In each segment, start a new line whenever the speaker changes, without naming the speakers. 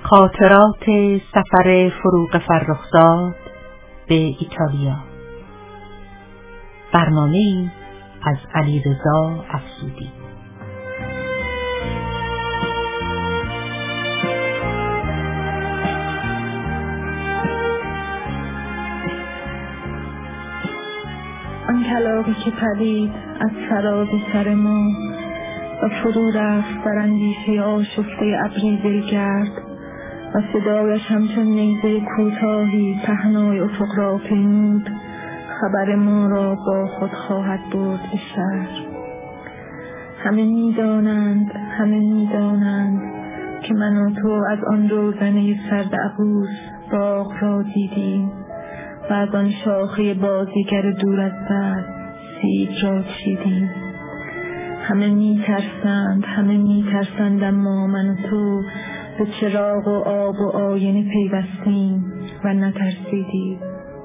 خاطرات سفر فروغ فرخزاد به ایتالیا. برنامه‌ای از علیرضا افزودی.
آن کلاغی که پرید از فراز سر ما و فرو رفت در اندیشه آشفته ابری دلگرد و صدایش همچون نیزه کوتاهی پهنای افق را پیمود، خبر ما را با خود خواهد برد به شهر. همه می‌دانند که من و تو از آن روزنه سرد عبوس باغ را دیدیم و از آن شاخه بازیگر دور از دست سیب را چیدیم. همه می‌ترسند اما من و تو به چراغ و آب و آینه پیوستیم و نترسیدیم.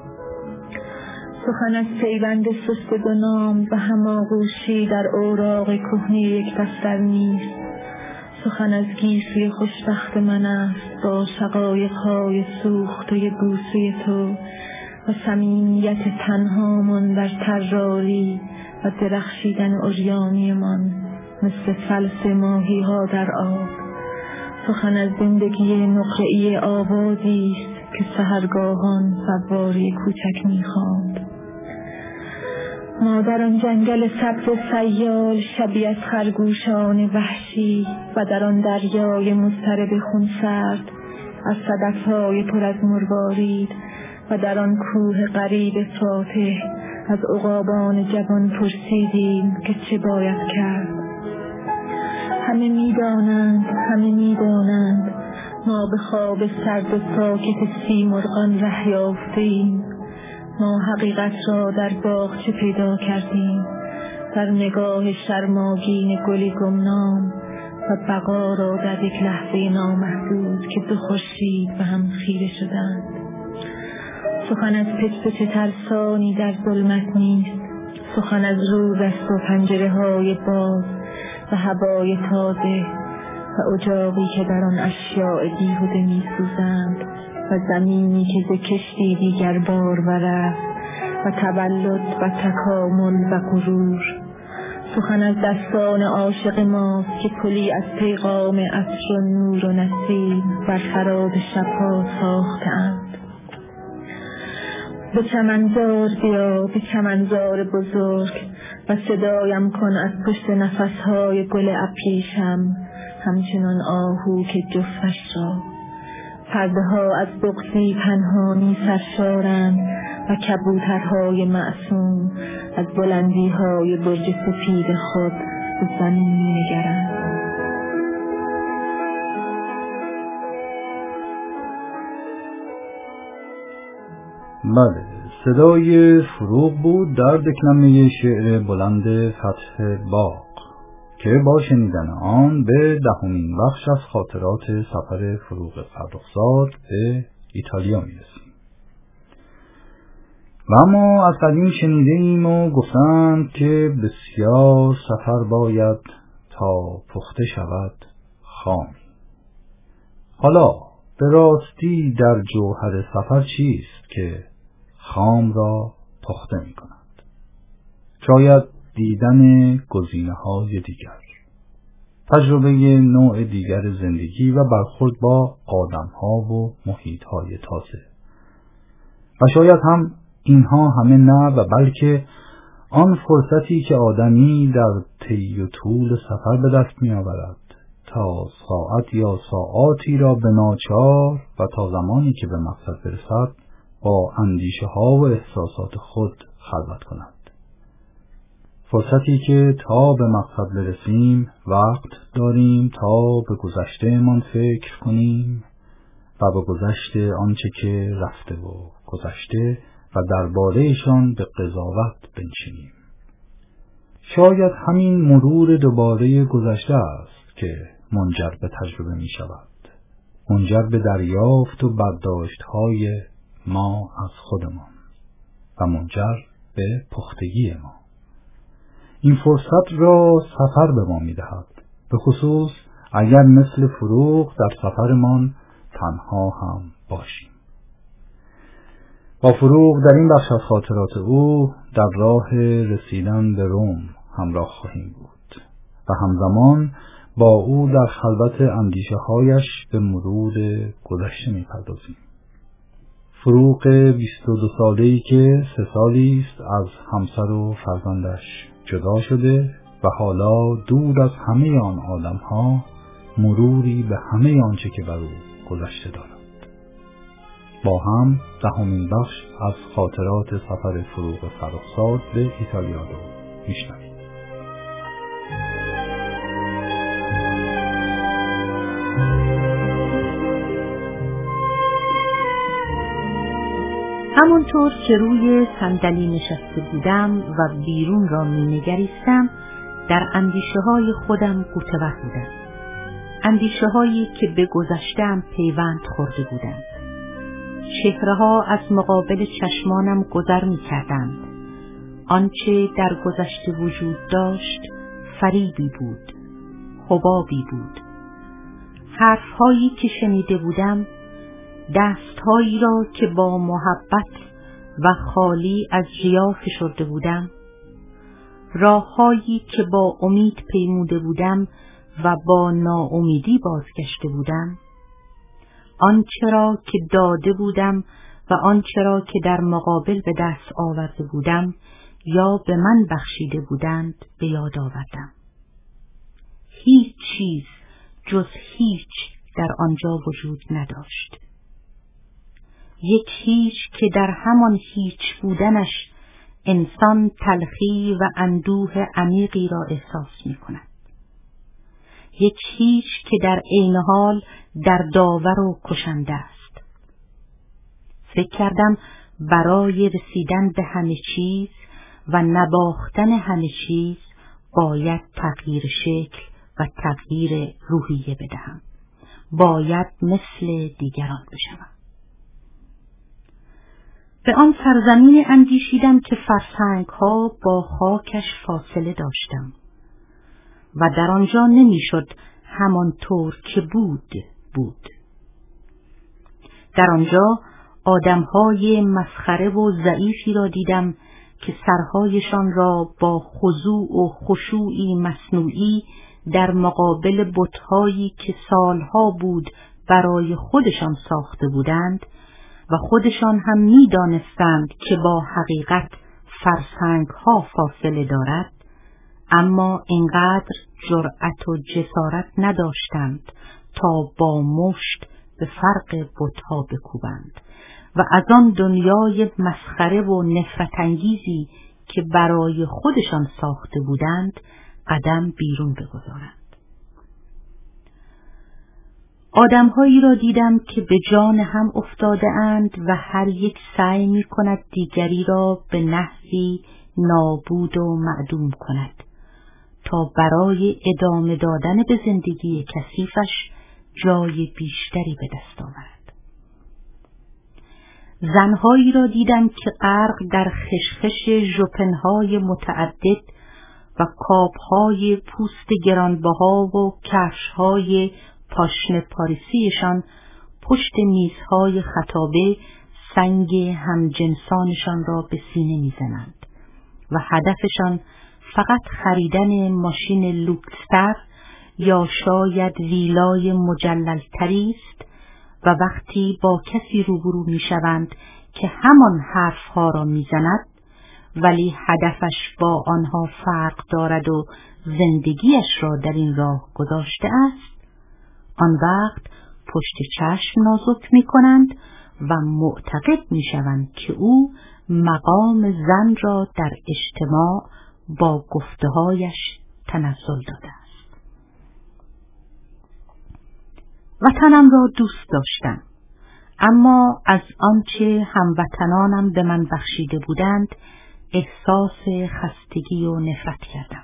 سخن از پیوند سست دو نام و هماغوشی در اوراق کهنه یک دفتر نیست. سخن از گیسوی خوشبخت من است با شقایق‌های سوخته بوسه تو و صمیمیت تنهامون در طراری و درخشیدن عریانیمان مثل فلس ماهی‌ها در آب. سخن از زندگی نقره‌ای آوازی است که سحرگاهان سواری کوچک می‌خواند. ما در آن جنگل سبز سیال شبیه از خرگوشان وحشی و در آن دریای مضطرب خونسرد از صدف‌های پر از مروارید و در آن کوه غریب فاتح از عقابان جوان پرسیدیم که چه باید کرد. همه می‌دانند ما به خواب سرد و ساکت سیمرغان ره یافته‌ایم. ما حقیقت را در باغچه پیدا کردیم، در نگاه شرماگین گلی گمنام و بقا را در یک لحظه نامحدود که دو خورشید به هم خیره شدند. سخن از پچ ترسانی در ظلمت نیست. سخن از روز است و پنجره‌های باز و هوای تازه و اجاقی که در آن اشیاء بیهوده می‌سوزند و زمینی که ز کشتی دیگر بار ورفت و تولد و تکامل و غرور. سخن از دستان عاشق ماست که پلی از پیغام عطر و نور و نسیم بر فراز شب‌ها ساخته‌اند. به چمنزار بیا، به چمنزار بزرگ و صدایم کن از پشت نفس‌های گل ابریشم، همچنان آهو که جفتش را. پرده‌ها از بغضی پنهانی سرشارند و کبوترهای معصوم از بلندی‌های برج سفید خود به زمین می‌نگرند.
بله، صدای فروغ بود در دکلمه شعر بلند فتح باغ که با شنیدن آن به 10مین بخش از خاطرات سفر فروغ فرخزاد به ایتالیا میرسیم. و اما از قدیم شنیده ایم و گفتند که بسیار سفر باید تا پخته شود خامی. حالا به راستی در جوهر سفر چیست که خام را پخته می کند؟ شاید دیدن گزینه‌های دیگر، تجربه نوع دیگر زندگی و برخورد با آدم‌ها و محیط‌های تازه. و شاید هم اینها همه نه و بلکه آن فرصتی که آدمی در طی و طول سفر به دست می‌آورد تا ساعت یا ساعاتی را به ناچار و تا زمانی که به مقصد برسد با اندیشه‌ها و احساسات خود خلوت کند. فرصتی که تا به مقصد برسیم وقت داریم تا به گذشته‌مان فکر کنیم و به گذشته آنچه که رفته و گذشته و درباره‌شان به قضاوت بنشینیم. شاید همین مرور دوباره گذشته است که منجر به تجربه می شود، منجر به دریافت و برداشت‌های ما از خودمان و منجر به پختگی ما. این فرصت را سفر به ما می دهد، به خصوص اگر مثل فروغ در سفرمان تنها هم باشیم. با فروغ در این بخش از خاطرات او در راه رسیدن به روم همراه خواهیم بود و همزمان با او در خلوت اندیشه هایش به مرور گذشته می‌پردازیم. فروغ 22 ساله‌ای که 3 سالی است از همسر و فرزندش جدا شده و حالا دور از همه آن آدم‌ها مروری به همه آنچه که بر او گذشته دارد. با هم 10مین بخش از خاطرات سفر فروغ فرخزاد به ایتالیا رو میشنویم.
همونطور که روی صندلی نشسته بودم و بیرون را می‌نگریستم، در اندیشه‌های خودم غوطه‌ور بودم. اندیشه‌هایی که به گذشته‌ام پیوند خورده بودند. چهره‌ها از مقابل چشمانم گذر می‌کردند. آنچه در گذشته وجود داشت فریبی بود، حبابی بود. حرف‌هایی که شنیده بودم، دست‌هایی را که با محبت و خالی از ریا فشرده بودم، راه‌هایی که با امید پیموده بودم و با ناامیدی بازگشته بودم، آنچه را که داده بودم و آنچه را که در مقابل به دست آورده بودم یا به من بخشیده بودند به یاد آوردم. هیچ چیز جز هیچ در آنجا وجود نداشت. یک هیچ که در همان هیچ بودنش انسان تلخی و اندوه عمیقی را احساس می کند. یک هیچ که در عین حال دردآور و کشنده است. فکر کردم برای رسیدن به همه چیز و نباختن همه چیز باید تغییر شکل و تغییر روحیه بدهم. باید مثل دیگران بشوم. به آن سرزمین اندیشیدم که فرسنگ‌ها با خاکش فاصله داشتم و در آنجا نمیشد همانطور که بود. در آنجا آدم‌های مسخره و ضعیفی را دیدم که سرهایشان را با خضوع و خشوعی مصنوعی در مقابل بت‌هایی که سالها بود برای خودشان ساخته بودند و خودشان هم می‌دانستند که با حقیقت فرسنگ‌ها فاصله دارد، اما اینقدر جرأت و جسارت نداشتند تا با مشت به فرق بت‌ها بکوبند و از آن دنیای مسخره و نفرت انگیزی که برای خودشان ساخته بودند قدم بیرون بگذارند. آدم‌هایی را دیدم که به جان هم افتاده اند و هر یک سعی می کند دیگری را به نحوی نابود و معدوم کند تا برای ادامه دادن به زندگی کثیفش جای بیشتری به دست آورد. زنهایی را دیدم که غرق در خشخش ژوپن‌های متعدد و کاپ‌های پوست گرانبها و کفش‌های پاشنه پاریسیشان پشت میزهای خطابه سنگ همجنسانشان را به سینه میزنند و هدفشان فقط خریدن ماشین لوکستر یا شاید ویلای مجللتری است و وقتی با کسی روبرو میشوند که همان حرفها را میزند ولی هدفش با آنها فرق دارد و زندگیش را در این راه گذاشته است، آن وقت پشت چشم نازک می کنند و معتقد می شوند که او مقام زن را در اجتماع با گفته‌هایش تنزل داده است. وطنم را دوست داشتم، اما از آنچه هموطنانم به من بخشیده بودند احساس خستگی و نفرت کردم.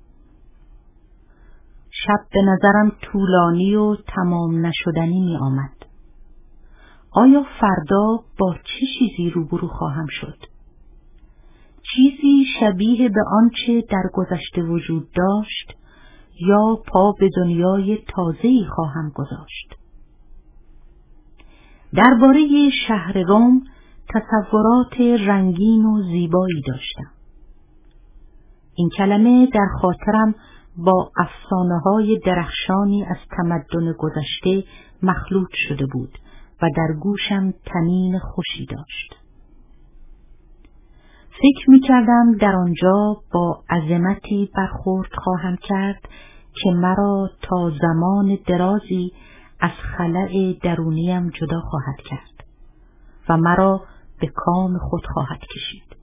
شب به نظرم طولانی و تمام نشدنی می آمد. آیا فردا با چه چیزی روبرو خواهم شد؟ چیزی شبیه به آنچه در گذشته وجود داشت یا پا به دنیای تازه‌ای خواهم گذاشت؟ درباره شهر روم تصورات رنگین و زیبایی داشتم. این کلمه در خاطرم با افسانه‌های درخشانی از تمدن گذشته مخلوط شده بود و در گوشم طنین خوشی داشت. فکر می‌کردم در آنجا با عظمتی برخورد خواهم کرد که مرا تا زمان درازی از خلأ درونیم جدا خواهد کرد و مرا به کام خود خواهد کشید.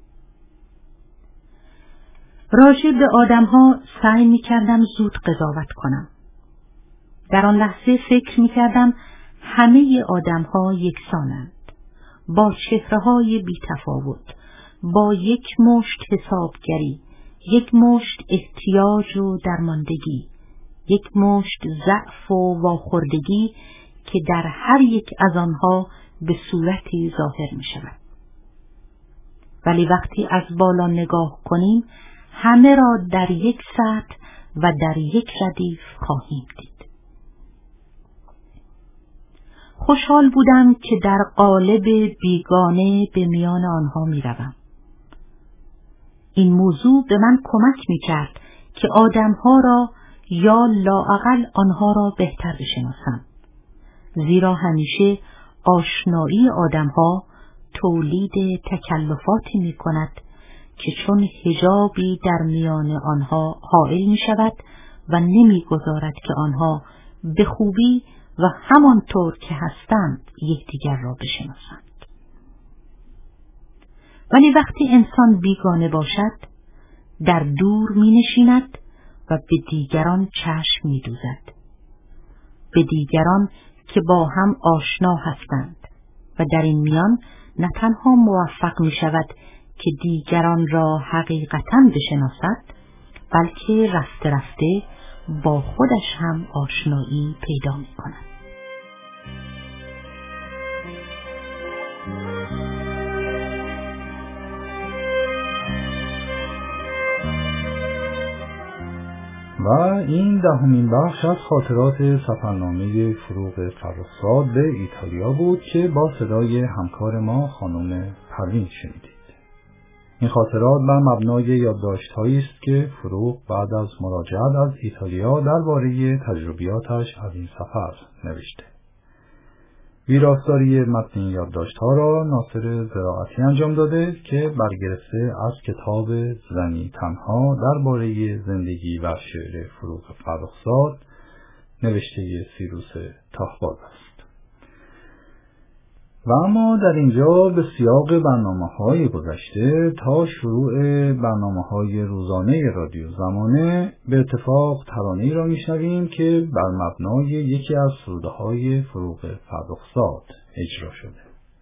راجع به آدم‌ها سعی می‌کردم زود قضاوت کنم. در آن لحظه فکر می‌کردم همه آدم‌ها یکسانند، با چهره‌های بی‌تفاوت، با یک مشت حسابگری، یک مشت احتیاج و درماندگی، یک مشت ضعف و واخوردگی که در هر یک از آنها به صورتی ظاهر می‌شود. ولی وقتی از بالا نگاه کنیم همه را در یک سطح و در یک ردیف خواهیم دید. خوشحال بودم که در قالب بیگانه به میان آنها می‌روم. این موضوع به من کمک می‌کرد که آدم‌ها را یا لااقل آنها را بهتر بشناسم، زیرا همیشه آشنایی آدم‌ها تولید تکلفاتی می‌کند که چون حجابی در میان آنها حائل می‌شود و نمی‌گذارد که آنها به خوبی و همانطور که هستند یکدیگر را بشناسند. ولی وقتی انسان بیگانه باشد در دور می‌نشیند و به دیگران چشم می‌دوزد، به دیگران که با هم آشنا هستند و در این میان نه تنها موفق می‌شود که دیگران را حقیقتاً بشناسد، بلکه رفته رفته با خودش هم آشنایی پیدا می‌کند.
و این 10مین بخش از خاطرات سفرنامه فروغ فرخزاد به ایتالیا بود که با صدای همکار ما خانم پروین شنیدید. این خاطرات بر مبنای یادداشت‌هایی است که فروغ بعد از مراجعت از ایتالیا درباره تجربیاتش از این سفر نوشته. ویراستاری متن یادداشت‌ها را ناصر زراعتی انجام داده که برگرفته از کتاب زنی تنها درباره زندگی و شعر فروغ فرخزاد نوشته سیروس تاهباز است. و اما در اینجا به سیاق برنامه‌های گذشته تا شروع برنامه‌های روزانه رادیو زمانه به اتفاق ترانه‌ای را میشنویم که بر مبنای یکی از سروده‌های فروغ فرخزاد اجرا شده.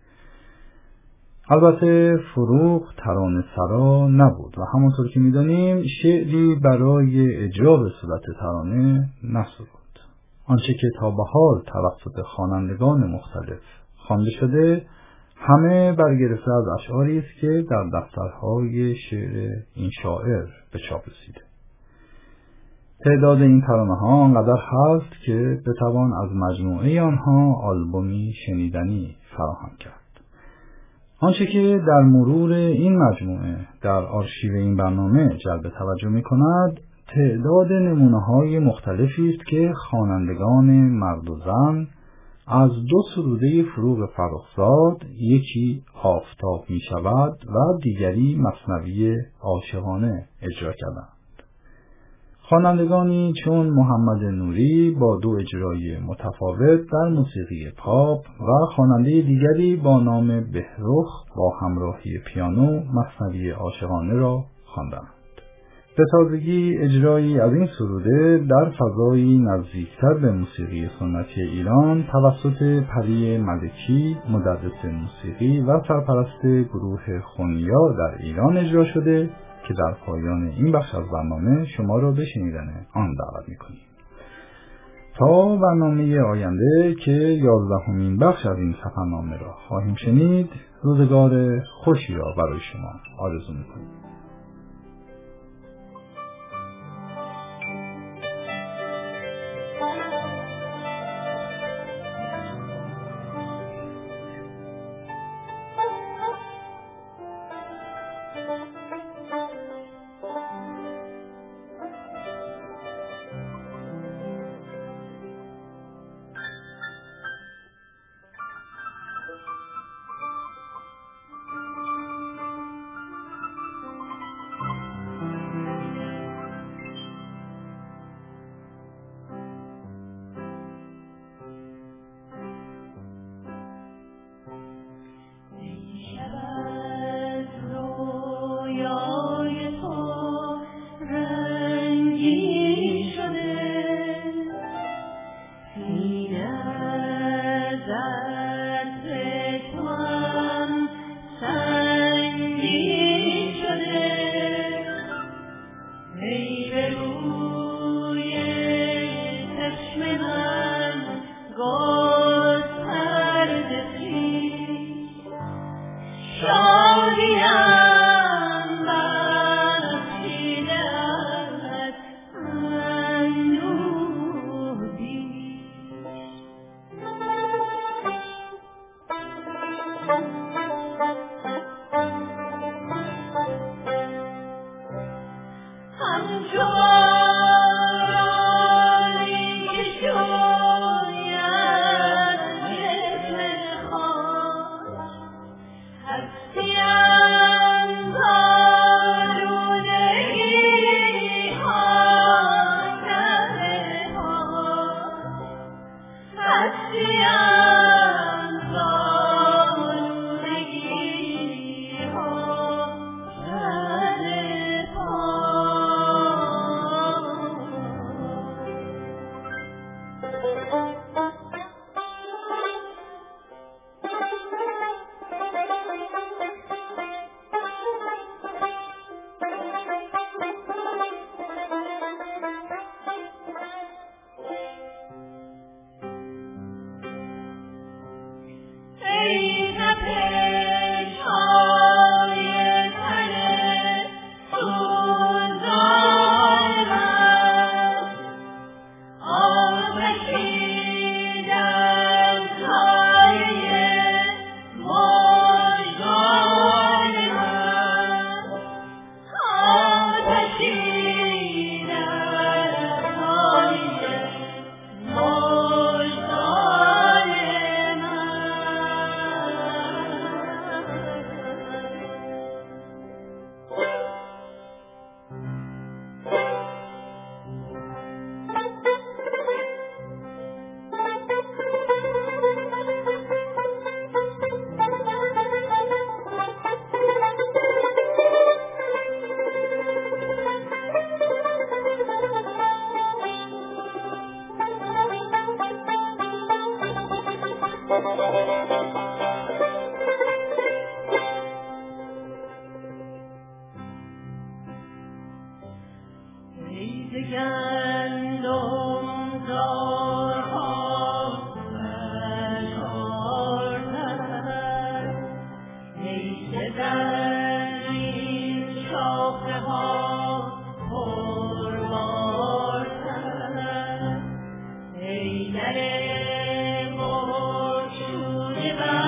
البته فروغ ترانه سرا نبود و همونطور که می‌دانیم شعری برای اجرا به صورت ترانه نسرود. آنچه که تا به حال توسط خوانندگان مختلف خوانده شده همه برگرفته از اشعاری است که در دفترهای شعر این شاعر به چاپ رسیده. تعداد این ترانه‌ها آنقدر هست که بتوان از مجموعه آنها آلبومی شنیدنی فراهم کرد. آنچه که در مرور این مجموعه در آرشیو این برنامه جلب توجه می‌کند تعداد نمونه‌های مختلفی است که خوانندگان مرد و زن از دو سروده فروغ فرخزاد، یکی آفتاب می شود و دیگری مثنوی عاشقانه اجرا کردند. خوانندگانی چون محمد نوری با دو اجرای متفاوت در موسیقی پاپ و خواننده دیگری با نام بهرخ با همراهی پیانو مثنوی عاشقانه را خواندند. به تازگی اجرایی از این سروده در فضایی نزدیکتر به موسیقی سنتی ایران توسط پری ملکی مدرس موسیقی و سرپرست گروه خونیا در ایران اجرا شده که در پایان این بخش از برنامه شما را به شنیدن آن دعوت می‌کنیم. تا برنامه آینده که 11مین بخش از این سفرنامه را خواهیم شنید، روزگار خوشی را برای شما آرزو می‌کنیم.
ای در مرشود